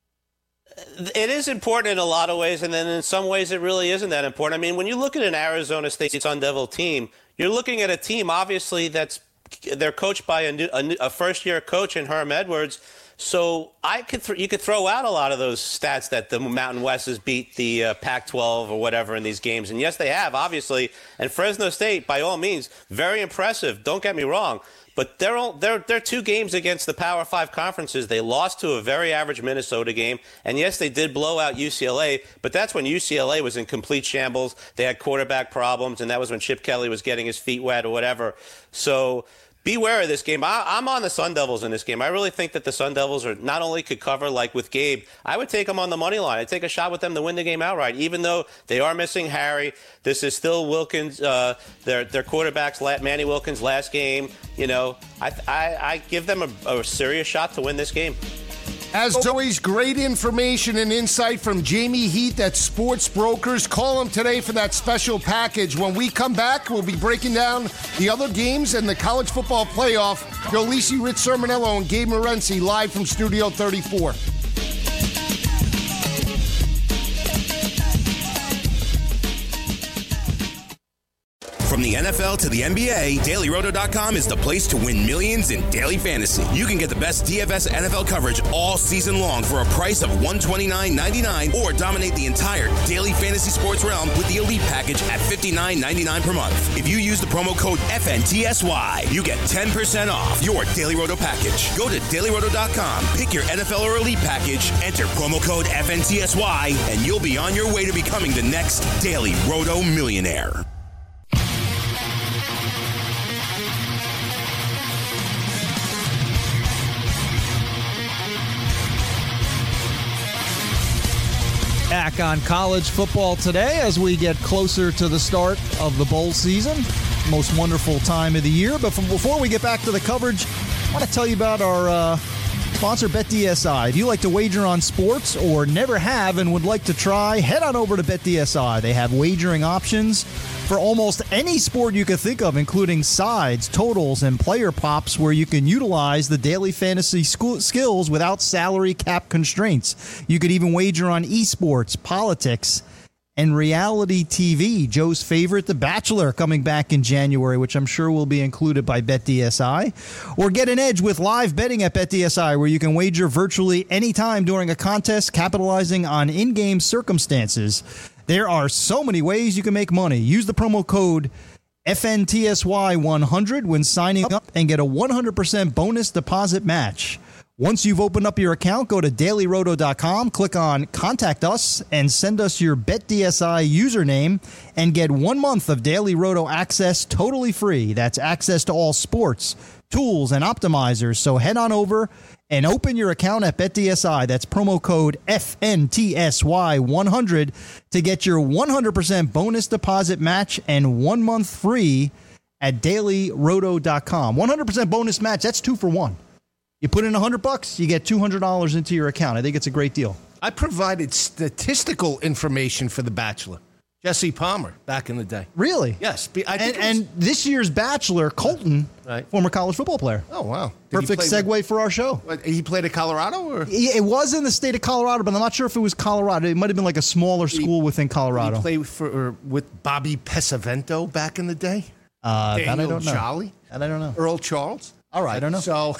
H: It is important in a lot of ways, and then in some ways it really isn't that important. I mean, when you look at an Arizona State Sun Devil team, you're looking at a team, obviously, that's they're coached by a, new, a, a first-year coach in Herm Edwards, So I could th- you could throw out a lot of those stats that the Mountain West has beat the uh, Pac twelve or whatever in these games. And yes, they have, obviously. And Fresno State, by all means, very impressive. Don't get me wrong. But they're, all, they're, they're two games against the Power Five conferences. They lost to a very average Minnesota game. And yes, they did blow out U C L A, but that's when U C L A was in complete shambles. They had quarterback problems, and that was when Chip Kelly was getting his feet wet or whatever. So beware of this game. I, I'm on the Sun Devils in this game. I really think that the Sun Devils are not only could cover like with Gabe, I would take them on the money line. I'd take a shot with them to win the game outright, even though they are missing Harry. This is still Wilkins, uh, their their quarterback's Manny Wilkins' last game. You know, I I, I give them a, a serious shot to win this game.
D: As always, great information and insight from Jamie Heath at Sports Brokers. Call him today for that special package. When we come back, we'll be breaking down the other games and the college football playoff. Joe Lisi, Rich Sermonello, and Gabe Morency live from Studio thirty-four.
C: From the N F L to the N B A, Daily Roto dot com is the place to win millions in daily fantasy. You can get the best D F S N F L coverage all season long for a price of one hundred twenty-nine ninety-nine, or dominate the entire daily fantasy sports realm with the Elite package at fifty-nine ninety-nine per month. If you use the promo code F N T S Y, you get ten percent off your Daily Roto package. Go to Daily Roto dot com, pick your N F L or Elite package, enter promo code F N T S Y, and you'll be on your way to becoming the next Daily Roto millionaire.
E: Back on college football today as we get closer to the start of the bowl season. Most wonderful time of the year. But from, before we get back to the coverage, I want to tell you about our uh, sponsor, BetDSI. If you like to wager on sports or never have and would like to try, head on over to BetDSI. They have wagering options for almost any sport you could think of, including sides, totals, and player props, where you can utilize the daily fantasy school skills without salary cap constraints. You could even wager on esports, politics, and reality T V. Joe's favorite, The Bachelor, coming back in January, which I'm sure will be included by BetDSI. Or get an edge with live betting at BetDSI, where you can wager virtually any time during a contest, capitalizing on in-game circumstances. There are so many ways you can make money. Use the promo code F N T S Y one hundred when signing up and get a one hundred percent bonus deposit match. Once you've opened up your account, go to Daily Roto dot com, click on Contact Us, and send us your BetDSI username and get one month of Daily Roto access totally free. That's access to all sports, tools, and optimizers. So head on over and open your account at BetDSI. That's promo code F N T S Y one hundred to get your one hundred percent bonus deposit match and one month free at Daily Roto dot com. one hundred percent bonus match, that's two for one. You put in one hundred bucks, you get two hundred dollars into your account. I think it's a great deal.
D: I provided statistical information for The Bachelor. Jesse Palmer, back in the day.
E: Really?
D: Yes. I
E: and,
D: think was,
E: and this year's Bachelor, Colton,
D: right.
E: former college football player.
D: Oh, wow. Did
E: Perfect segue with, for our show.
D: What, he played at Colorado? Or?
E: It was in the state of Colorado, but I'm not sure if it was Colorado. It might have been like a smaller school he, within Colorado.
D: Did he play for, with Bobby Pesavento back in the day?
E: Uh, that I don't know.
D: Jolly?
E: That I don't know.
D: Earl Charles? All right.
E: I don't know.
D: So,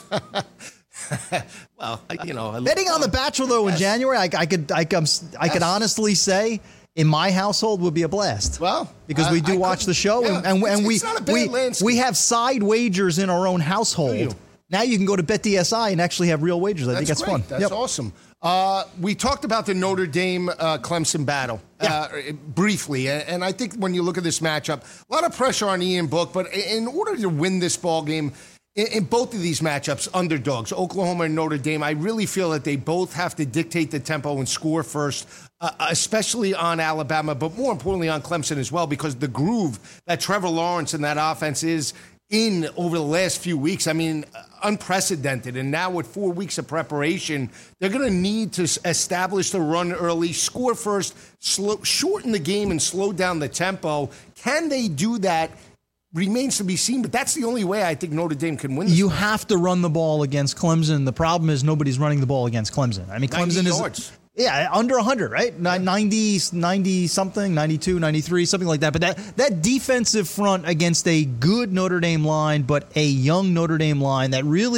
D: well, I, you know. I
E: Betting on The Bachelor, though, in yes. January, I, I could I, I yes. could honestly say in my household would be a blast.
D: Well,
E: because we do
D: I, I
E: watch the show,
D: yeah,
E: and, and, and we we, we have side wagers in our own household. Now you can go to BetDSI and actually have real wagers. I
D: that's
E: think that's
D: great.
E: fun.
D: That's
E: yep.
D: awesome. Uh, we talked about the Notre Dame uh, Clemson battle
E: yeah.
D: uh, briefly, and I think when you look at this matchup, a lot of pressure on Ian Book, but in order to win this ball game, in, in both of these matchups, underdogs, Oklahoma and Notre Dame, I really feel that they both have to dictate the tempo and score first, uh, especially on Alabama, but more importantly on Clemson as well, because the groove that Trevor Lawrence and that offense is in over the last few weeks, I mean, unprecedented. And now with four weeks of preparation, they're going to need to establish the run early, score first, slow, shorten the game, and slow down the tempo. Can they do that? Remains to be seen, but that's the only way I think Notre Dame can win this
E: You
D: game.
E: have to run the ball against Clemson. The problem is nobody's running the ball against Clemson. I mean, Clemson is...
D: yards.
E: Yeah, under one hundred, right? ninety, ninety something, ninety-two, ninety-three, something like that. But that, that defensive front against a good Notre Dame line, but a young Notre Dame line that really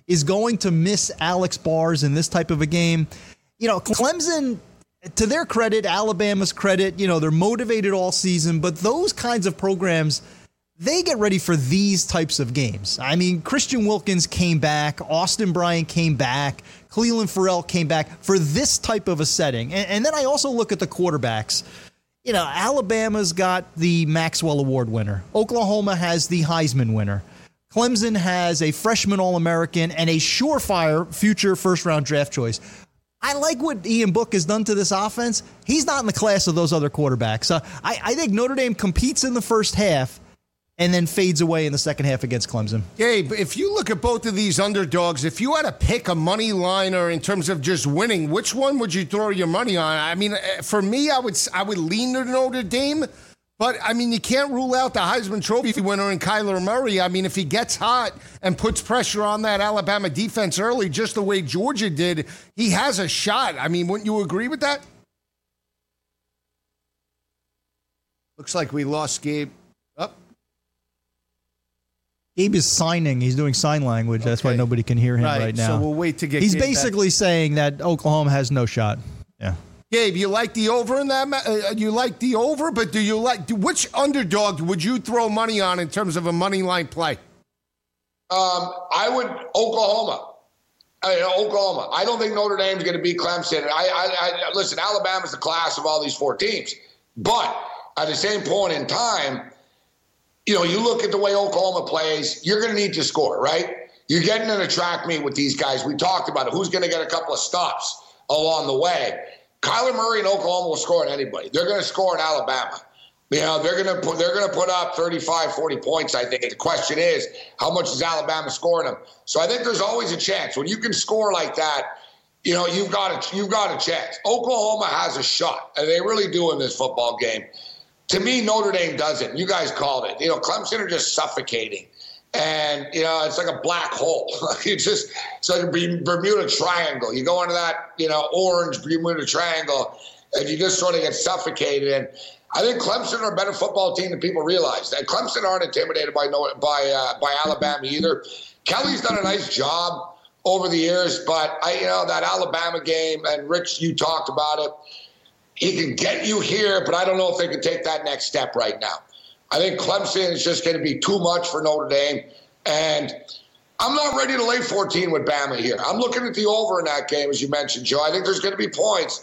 E: is going to miss Alex Bars in this type of a game. You know, Clemson, to their credit, Alabama's credit, you know, they're motivated all season, but those kinds of programs, they get ready for these types of games. I mean, Christian Wilkins came back, Austin Bryant came back, Cleveland Farrell came back for this type of a setting. And, and then I also look at the quarterbacks. You know, Alabama's got the Maxwell Award winner. Oklahoma has the Heisman winner. Clemson has a freshman All-American and a surefire future first-round draft choice. I like what Ian Book has done to this offense. He's not in the class of those other quarterbacks. Uh, I, I think Notre Dame competes in the first half and then fades away in the second half against Clemson.
D: Gabe, if you look at both of these underdogs, if you had to pick a money liner in terms of just winning, which one would you throw your money on? I mean, for me, I would I would lean to Notre Dame, but, I mean, you can't rule out the Heisman Trophy winner in Kyler Murray. I mean, if he gets hot and puts pressure on that Alabama defense early, just the way Georgia did, he has a shot. I mean, wouldn't you agree with that? Looks like we lost Gabe. Up. Oh.
E: Gabe is signing. He's doing sign language. That's okay. Why nobody can hear him right, right now.
D: So we'll wait to get
E: He's
D: Gabe
E: basically
D: back.
E: saying that Oklahoma has no shot. Yeah.
D: Gabe, you like the over in that? Uh, you like the over, but do you like which underdog would you throw money on in terms of a money line play?
F: Um, I would Oklahoma. I mean, Oklahoma. I don't think Notre Dame's going to beat Clemson. I, I, I listen. Alabama's the class of all these four teams, but at the same point in time, you know, you look at the way Oklahoma plays, you're going to need to score, right? You're getting in a track meet with these guys. We talked about it. Who's going to get a couple of stops along the way? Kyler Murray and Oklahoma will score on anybody. They're going to score in Alabama. You know, they're going to put they're going to put up thirty-five, forty points, I think. The question is, how much is Alabama scoring them? So I think there's always a chance. When you can score like that, you know, you've got a, you've got a chance. Oklahoma has a shot, and they really do in this football game. To me, Notre Dame doesn't. You guys called it. You know, Clemson are just suffocating. And, you know, it's like a black hole. It's just it's like a Bermuda Triangle. You go into that, you know, orange Bermuda Triangle, and you just sort of get suffocated. And I think Clemson are a better football team than people realize. And Clemson aren't intimidated by by uh, by Alabama either. Kelly's done a nice job over the years, but, I, you know, that Alabama game, and Rich, you talked about it, he can get you here, but I don't know if they can take that next step right now. I think Clemson is just going to be too much for Notre Dame. And I'm not ready to lay fourteen with Bama here. I'm looking at the over in that game, as you mentioned, Joe. I think there's going to be points.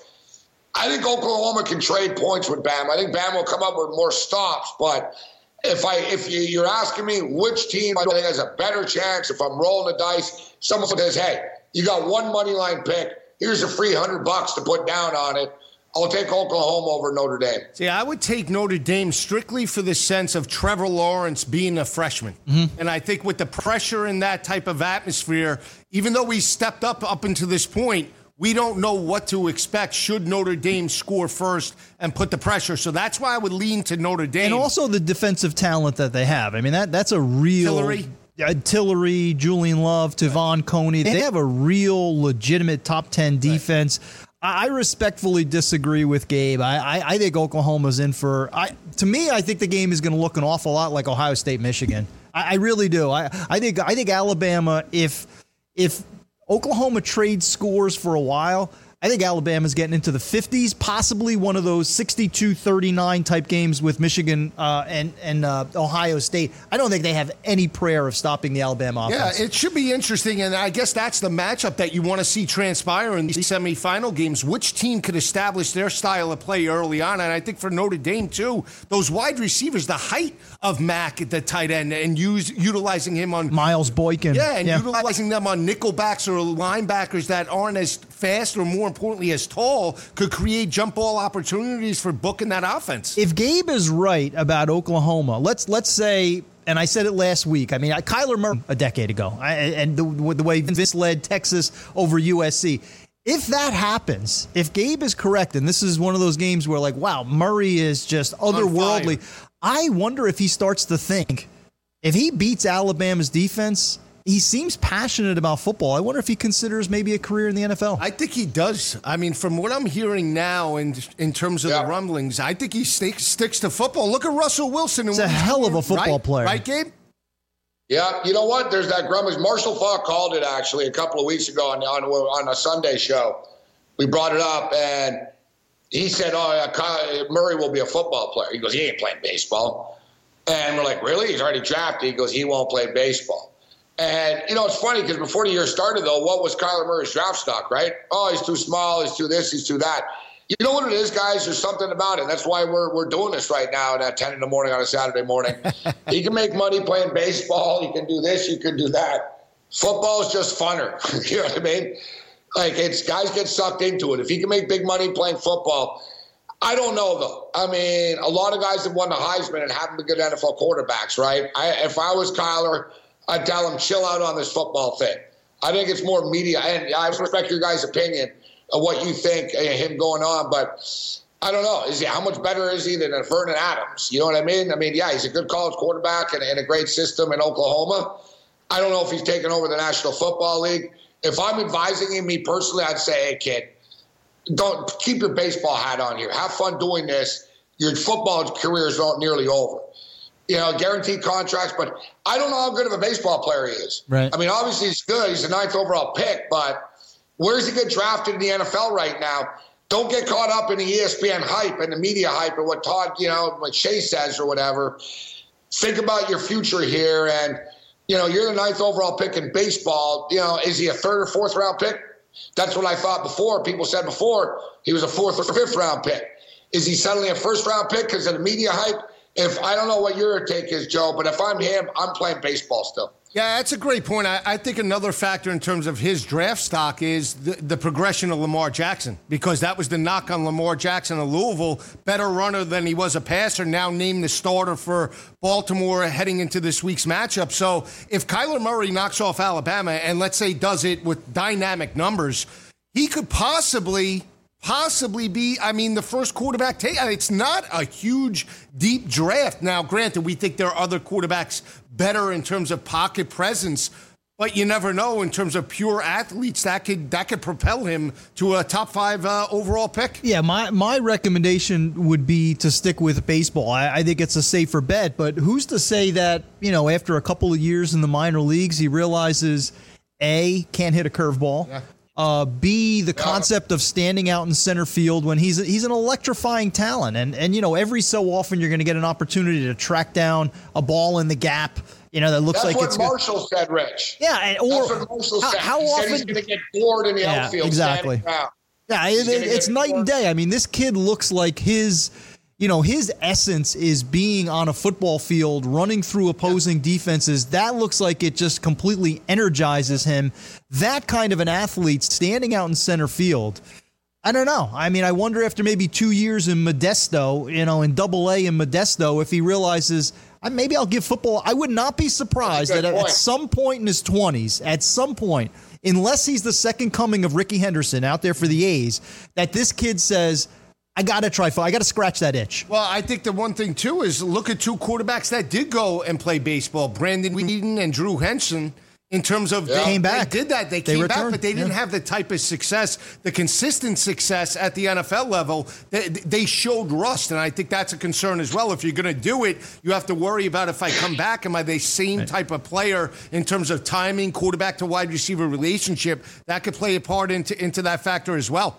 F: I think Oklahoma can trade points with Bama. I think Bama will come up with more stops. But if I, if you, you're asking me which team I think has a better chance, if I'm rolling the dice, someone says, hey, you got one money line pick. Here's a free hundred bucks to put down on it. I'll take Oklahoma over Notre Dame.
D: See, I would take Notre Dame strictly for the sense of Trevor Lawrence being a freshman. Mm-hmm. And I think with the pressure in that type of atmosphere, even though we stepped up up until this point, we don't know what to expect should Notre Dame score first and put the pressure. So that's why I would lean to Notre Dame.
E: And also the defensive talent that they have. I mean, that that's a real...
D: Tillery.
E: Uh, Tillery, Julian Love, Tavon Coney. They have a real legitimate top ten defense. Right. I respectfully disagree with Gabe. I, I, I think Oklahoma's in for. I, to me, I think the game is going to look an awful lot like Ohio State, Michigan. I, I really do. I, I think I think Alabama. If if Oklahoma trades scores for a while, I think Alabama's getting into the fifties, possibly one of those sixty-two thirty-nine type games with Michigan uh, and, and uh, Ohio State. I don't think they have any prayer of stopping the Alabama offense.
D: Yeah, it should be interesting, and I guess that's the matchup that you want to see transpire in these semifinal games. Which team could establish their style of play early on? And I think for Notre Dame, too, those wide receivers, the height of Mack at the tight end and use utilizing him on...
E: Miles Boykin.
D: Yeah, and
E: yeah.
D: utilizing them on nickelbacks or linebackers that aren't as fast or more importantly as tall could create jump ball opportunities for Book in that offense.
E: If Gabe is right about Oklahoma, let's let's say, and I said it last week, I mean, Kyler Murray a decade ago, I, and the, the way Vince led Texas over U S C. If that happens, if Gabe is correct, and this is one of those games where like, wow, Murray is just otherworldly, I wonder if he starts to think, if he beats Alabama's defense, he seems passionate about football. I wonder if he considers maybe a career in the N F L.
D: I think he does. I mean, from what I'm hearing now in, in terms of yeah. the rumblings, I think he sticks, sticks to football. Look at Russell Wilson.
E: He's a hell of a football
D: right?
E: player.
D: Right, Gabe?
F: Yeah, you know what? There's that grumbling. Marshall Faulk called it actually a couple of weeks ago on on, on a Sunday show. We brought it up, and he said, "Oh, yeah, Kyle Murray will be a football player." He goes, "He ain't playing baseball." And we're like, "Really? He's already drafted." He goes, "He won't play baseball." And you know, it's funny because before the year started, though, what was Kyler Murray's draft stock? Right? Oh, he's too small. He's too this. He's too that. You know what it is, guys? There's something about it. That's why we're we're doing this right now at ten in the morning on a Saturday morning. He can make money playing baseball. He can do this. You can do that. Football is just funner. You know what I mean? Like, it's guys get sucked into it. If he can make big money playing football, I don't know, though. I mean, a lot of guys have won the Heisman and haven't been good N F L quarterbacks, right? I, if I was Kyler, I'd tell him, chill out on this football thing. I think it's more media. And I respect your guys' opinion of what you think, uh, him going on, but I don't know. Is he how much better is he than a Vernon Adams? You know what I mean? I mean, yeah, he's a good college quarterback and, and a great system in Oklahoma. I don't know if he's taken over the National Football League. If I'm advising him, me personally, I'd say, hey, kid, don't keep your baseball hat on here. Have fun doing this. Your football career is not nearly over. You know, guaranteed contracts, but I don't know how good of a baseball player he is.
E: Right.
F: I mean, obviously he's good. He's a ninth overall pick, but where does he get drafted in the N F L right now? Don't get caught up in the E S P N hype and the media hype and what Todd, you know, what Shea says or whatever. Think about your future here. And, you know, you're the ninth overall pick in baseball. You know, is he a third or fourth round pick? That's what I thought before. People said before he was a fourth or fifth round pick. Is he suddenly a first round pick because of the media hype? If I don't know what your take is, Joe, but if I'm him, I'm playing baseball still.
D: Yeah, that's a great point. I, I think another factor in terms of his draft stock is the, the progression of Lamar Jackson, because that was the knock on Lamar Jackson of Louisville. Better runner than he was a passer, now named the starter for Baltimore heading into this week's matchup. So if Kyler Murray knocks off Alabama and let's say does it with dynamic numbers, he could possibly... possibly be, I mean, the first quarterback take. It's not a huge, deep draft. Now, granted, we think there are other quarterbacks better in terms of pocket presence, but you never know in terms of pure athletes that could that could propel him to a top five uh, overall pick.
E: Yeah, my, my recommendation would be to stick with baseball. I, I think it's a safer bet, but who's to say that, you know, after a couple of years in the minor leagues, he realizes, A, can't hit a curveball. Yeah. Uh, B, the concept of standing out in center field when he's he's an electrifying talent. And, and you know, every so often you're going to get an opportunity to track down a ball in the gap, you know, that looks
F: That's
E: like
F: what
E: it's
F: Marshall good. said, Rich.
E: Yeah. And, or,
F: That's what Marshall
E: how,
F: said.
E: How
F: he
E: often,
F: said he's going to get bored in the
E: yeah,
F: outfield.
E: Exactly. Yeah, it, it, it's night bored. and day. I mean, this kid looks like his... You know, his essence is being on a football field, running through opposing defenses. That looks like it just completely energizes him. That kind of an athlete standing out in center field, I don't know. I mean, I wonder after maybe two years in Modesto, you know, in double A in Modesto, if he realizes, maybe I'll give football. I would not be surprised that point. at some point in his twenties, at some point, unless he's the second coming of Ricky Henderson out there for the A's, that this kid says, I got to try. I got to scratch that itch.
D: Well, I think the one thing, too, is look at two quarterbacks that did go and play baseball, Brandon Weeden and Drew Henson, in terms of
E: yeah.
D: they
E: came back.
D: They did that. They, they came returned. back, but they didn't yeah. have the type of success, the consistent success at the N F L level. They, they showed rust, and I think that's a concern as well. If you're going to do it, you have to worry about if I come back, am I the same right. type of player in terms of timing, quarterback to wide receiver relationship? That could play a part into, into that factor as well.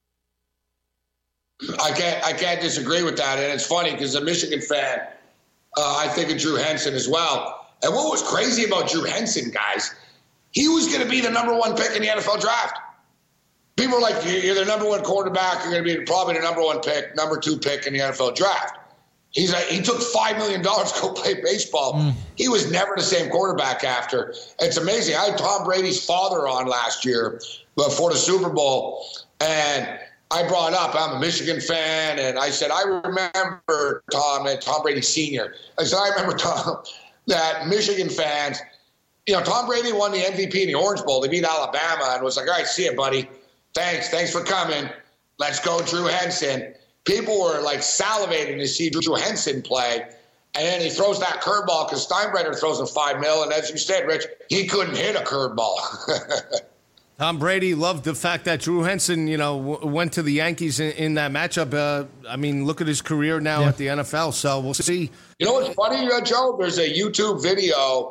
F: I can't I can't disagree with that. And it's funny because a Michigan fan, uh, I think of Drew Henson as well. And what was crazy about Drew Henson, guys, he was going to be the number one pick in the N F L draft. People were like, you're the number one quarterback. You're going to be probably the number one pick, number two pick in the N F L draft. He's a, he took five million dollars to go play baseball. Mm. He was never the same quarterback after. It's amazing. I had Tom Brady's father on last year before the Super Bowl, and I brought up, I'm a Michigan fan, and I said, I remember Tom and Tom Brady Senior I said, I remember Tom, that Michigan fans, you know, Tom Brady won the M V P in the Orange Bowl. They beat Alabama and was like, all right, see you, buddy. Thanks. Thanks for coming. Let's go, Drew Henson. People were like salivating to see Drew Henson play. And then he throws that curveball because Steinbrenner throws a five mil. And as you said, Rich, he couldn't hit a curveball.
D: Tom Brady loved the fact that Drew Henson, you know, w- went to the Yankees in, in that matchup. Uh, I mean, look at his career now yeah. at the N F L. So we'll see.
F: You know what's funny, uh, Joe? There's a YouTube video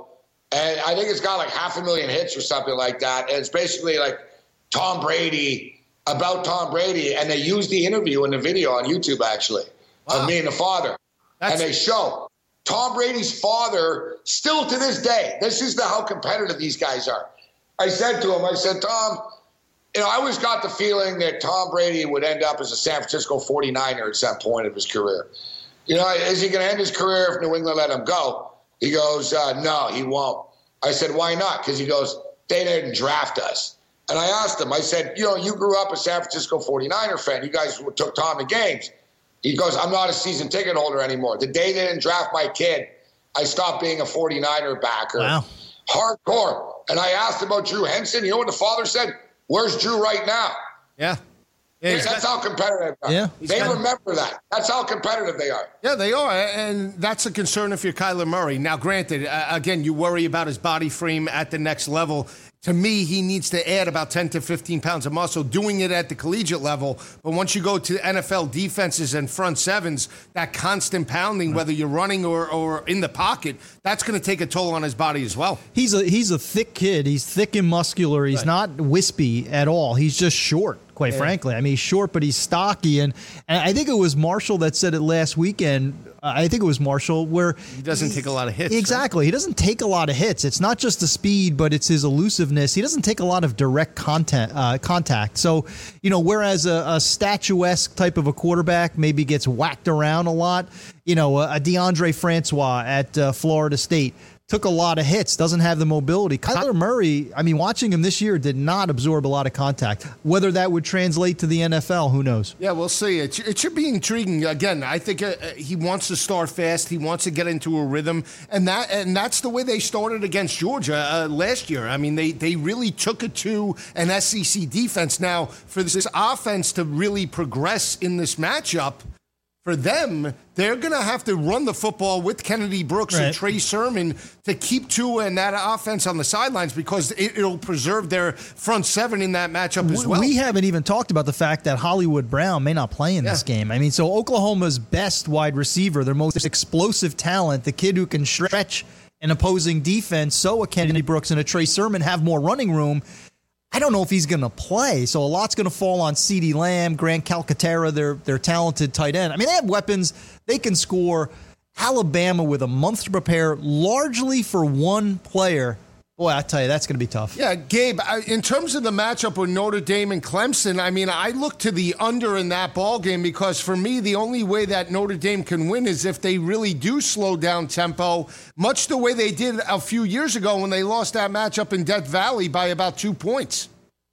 F: And I think it's got like half a million hits or something like that. And it's basically like Tom Brady, about Tom Brady. And they use the interview in the video on YouTube, actually, wow. of me and the father. That's- and they show Tom Brady's father, still to this day, this is the, how competitive these guys are. I said to him, I said, Tom, you know, I always got the feeling that Tom Brady would end up as a San Francisco forty-niner at some point of his career. You know, is he going to end his career if New England let him go? He goes, uh, no, he won't. I said, why not? Because he goes, they didn't draft us. And I asked him, I said, you know, you grew up a San Francisco forty-niner fan. You guys took Tom to games. He goes, I'm not a season ticket holder anymore. The day they didn't draft my kid, I stopped being a forty-niner backer.
E: Wow.
F: Hardcore. And I asked about Drew Henson. You know what the father said? Where's Drew right now?
E: Yeah.
F: Yeah, that's how competitive they are.
E: Yeah,
F: they
E: got,
F: remember that. That's how competitive they are.
D: Yeah, they are, and that's a concern if you're Kyler Murray. Now, granted, uh, again, you worry about his body frame at the next level. To me, he needs to add about ten to fifteen pounds of muscle, doing it at the collegiate level. But once you go to N F L defenses and front sevens, that constant pounding, whether you're running or, or in the pocket, that's going to take a toll on his body as well.
E: He's a he's a thick kid. He's thick and muscular. He's right. not wispy at all. He's just short, quite yeah. frankly. I mean, he's short, but he's stocky. And, and I think it was Marshall that said it last weekend. I think it was Marshall, where
D: he doesn't he, take a lot of hits.
E: Exactly. Right? He doesn't take a lot of hits. It's not just the speed, but it's his elusiveness. He doesn't take a lot of direct contact. Uh, contact. So, you know, whereas a, a statuesque type of a quarterback maybe gets whacked around a lot, you know, a, a DeAndre Francois at uh, Florida State took a lot of hits, doesn't have the mobility. Kyler Murray, I mean, watching him this year, did not absorb a lot of contact. Whether that would translate to the N F L, who knows?
D: Yeah, we'll see. It, it should be intriguing. Again, I think uh, he wants to start fast. He wants to get into a rhythm. And that and that's the way they started against Georgia uh, last year. I mean, they, they really took it to an S E C defense. Now, for this, this offense to really progress in this matchup, for them, they're going to have to run the football with Kennedy Brooks right. and Trey Sermon to keep Tua and that offense on the sidelines, because it, it'll preserve their front seven in that matchup as well.
E: We haven't even talked about the fact that Hollywood Brown may not play in yeah. this game. I mean, so Oklahoma's best wide receiver, their most explosive talent, the kid who can stretch an opposing defense, so a Kennedy Brooks and a Trey Sermon have more running room. I don't know if he's going to play, so a lot's going to fall on CeeDee Lamb, Grant Calcaterra, their, their talented tight end. I mean, they have weapons. They can score. Alabama with a month to prepare, largely for one player. Boy, I tell you, that's going to be tough.
D: Yeah, Gabe, in terms of the matchup with Notre Dame and Clemson, I mean, I look to the under in that ball game, because for me, the only way that Notre Dame can win is if they really do slow down tempo, much the way they did a few years ago when they lost that matchup in Death Valley by about two points.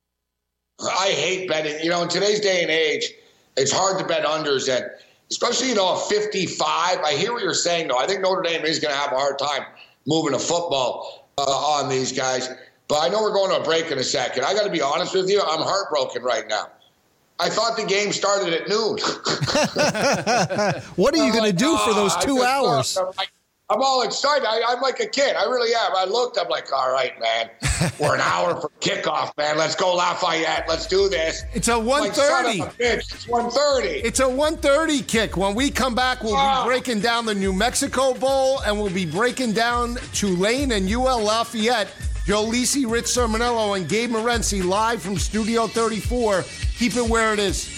F: I hate betting. You know, in today's day and age, it's hard to bet unders, and especially, you know, a fifty-five. I hear what you're saying, though. I think Notre Dame is going to have a hard time moving a football Uh, on these guys. But I know we're going to a break in a second. I got to be honest with you, I'm heartbroken right now. I thought the game started at noon.
E: What are you going
F: like,
E: to do
F: oh,
E: for those two
F: I
E: hours?
F: I'm, like, I'm all excited. I, I'm like a kid. I really am. I looked, I'm like, all right, man. We're an hour for kickoff, man. Let's go Lafayette. Let's do this.
D: It's a one thirty.
F: Like, it's one thirty.
D: It's a one thirty kick. When we come back, we'll oh. be breaking down the New Mexico Bowl, and we'll be breaking down Tulane and U L Lafayette. Joe Lisi, Rich Sermonello, and Gabe Morency live from Studio thirty-four. Keep it where it is.